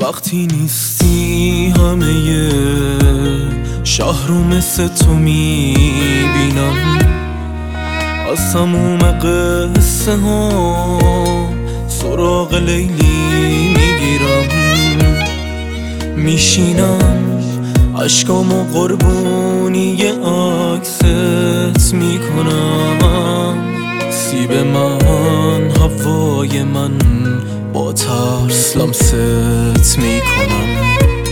وقتی نیستی همه شهر رو مثل تو میبینم، از تموم قصه ها سراغ لیلی میگیرم. میشینم عشقامو قربونی عکست میکنم. سیب من هوای من با ترس لمست میکنم.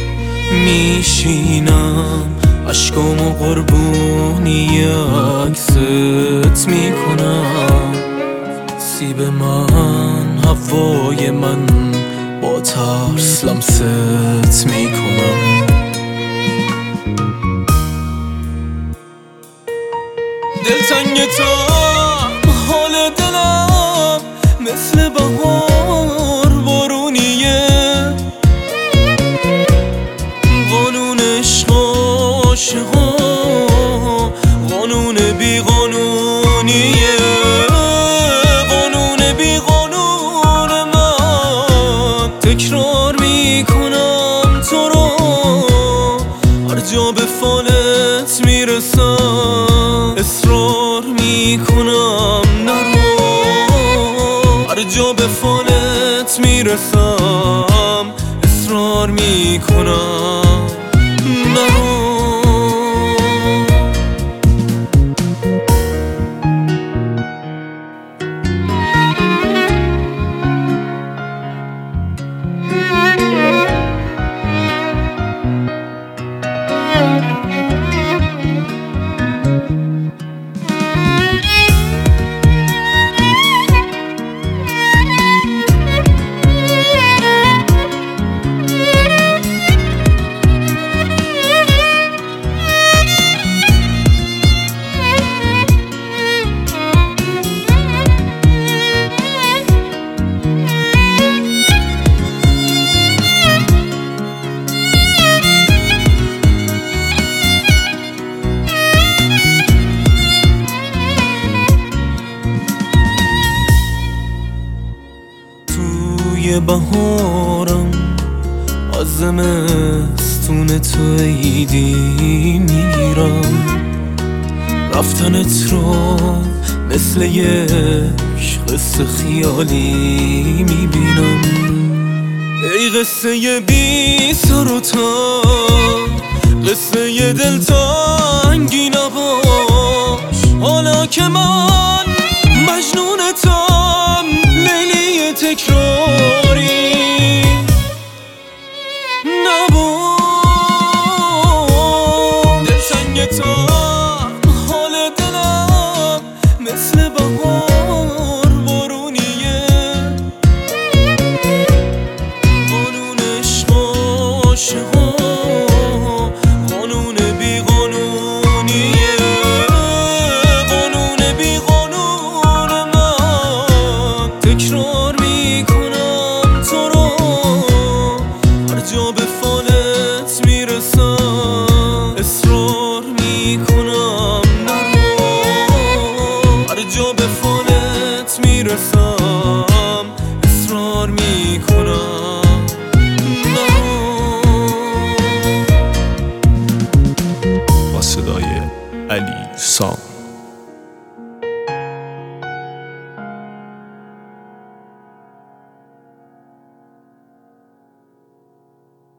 میشینم عشقامو قربونی عکست میکنم. سیب من هوای من با ترس لمست میکنم. دلتنگتم حال دلم مثل بهار بارونیه. قانون عشق عاشقا قانون بی قانونیه. قانون بی قانون من تکرار میکنم تو رو، هر جا به فالت میرسم اصرار میکنم نرو. هر جا به فالت میرسم اصرار میکنم نرو. توی بهارم از زمستون تو عیدی میگیرم. رفتنت رو مثل یک قصه خیالی میبینم. ای قصه بی سر و تا، قصه دلتنگی نباش. حالا که من مجنونتم لیلی تکراری نباش. دلتنگتم حال دلم مثل بهار بارونیه. قانون عشق عاشقا قانون بی قانونیه. قانون بی قانون من تکرار میکنم تو رو، هر جا به فالت میرسم اصرار میکنم نرو. هر جا به فالت میرسم اصرار میکنم نرو. با صدای علی سام.